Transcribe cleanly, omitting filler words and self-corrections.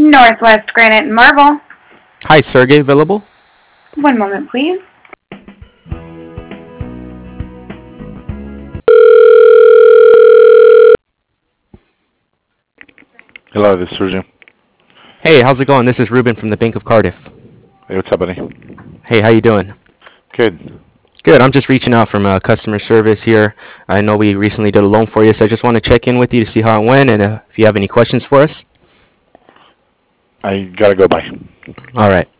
Northwest Granite and Marble. Hi, Sergey available? One moment, please. Hello, this is Sergey. Hey, how's it going? This is Ruben from the Bank of Cardiff. Hey, what's up, buddy? Hey, how you doing? Good. Good. I'm just reaching out from customer service here. I know we recently did a loan for you, so I just want to check in with you to see how it went and if you have any questions for us. I gotta go. Bye. All right.